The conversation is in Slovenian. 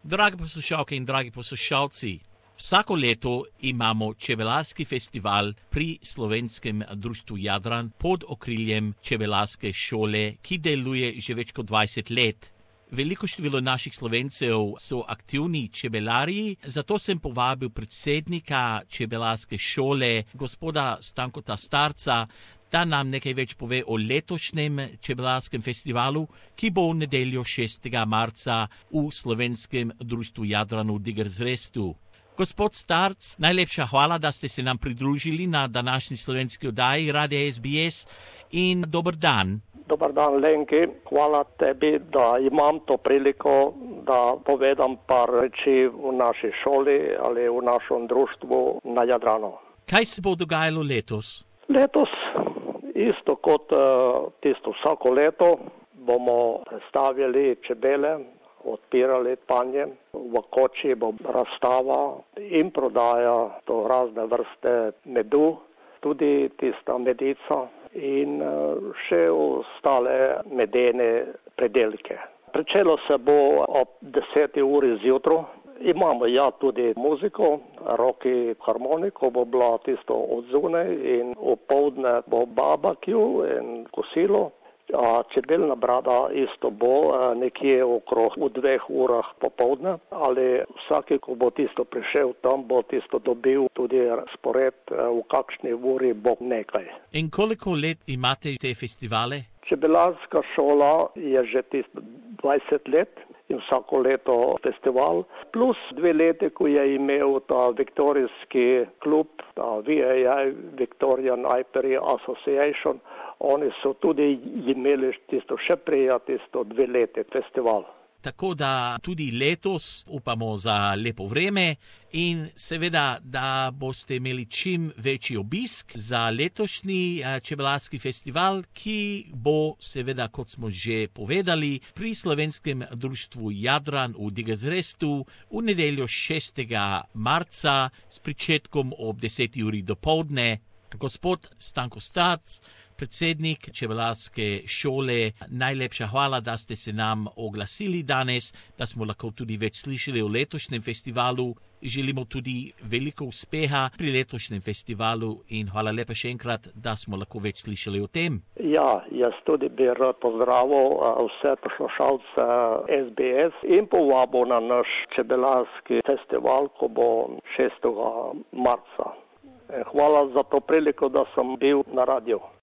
Drage poslušalke in dragi poslušalci, vsako leto imamo čebelarski festival pri Slovenskem društvu Jadran pod okriljem čebelarske šole, ki deluje že več kot 20 let. Veliko število naših Slovencev so aktivni čebelarji, zato sem povabil predsednika čebelarske šole, gospoda Stankota Starca, da nam nekaj več pove o letošnjem čebelarskem festivalu, ki bo v nedeljo 6. marca v Slovenskem društvu Jadranu Diggersrestu. Gospod Starc, najlepša hvala, da ste se nam pridružili na današnji slovenski oddaji Radia SBS in dober dan. Dobar dan, Lenki. Hvala tebi, da imam to priliko, da povedam par reči v naši šoli ali v našem društvu na Jadranu. Kaj se bo dogajalo letos? Letos, isto kot tisto vsako leto, bomo predstavili čebele, odpirali panje, v koči bo razstava in prodaja to razne vrste medu, tudi tista medica in še ostale medene predelke. Pričelo se bo ob 10. uri zjutraj. Imamo tudi muziko, roki harmoniko bo bila tisto odzune in opoldne bo barbecue in kosilo. A čebelna brada isto bo nekje okrog v 2 urah popoldne, ali vsaki, ko bo tisto prišel tam, bo tisto dobil tudi spored, v kakšni uri bo nekaj. In koliko let imate te festivale? Čebelarska šola je že tisto 20 let in vsako leto festival, plus 2 leti, ko je imel ta viktorijski klub, ta VAI, Victorian Apiary Association. Oni so tudi imeli tisto še prije, tisto 2 leti festival. Tako da tudi letos upamo za lepo vreme in seveda, da boste imeli čim večji obisk za letošnji čebelarski festival, ki bo seveda, kot smo že povedali, pri Slovenskem društvu Jadran v Diggersrestu v nedeljo 6. marca s pričetkom ob 10. uri dopoldne. Gospod Stanko Starc, predsednik čebelarske šole, najlepša hvala, da ste se nam oglasili danes, da smo lahko tudi več slišali o letošnjem festivalu. Želimo tudi veliko uspeha pri letošnjem festivalu in hvala lepa še enkrat, da smo lahko več slišali o tem. Ja, jaz tudi bi rad pozdravil vse poslušalce SBS in povabil na naš čebelarski festival, ko bo 6. marca. Hvala za to priliko, da sem bil na radiju.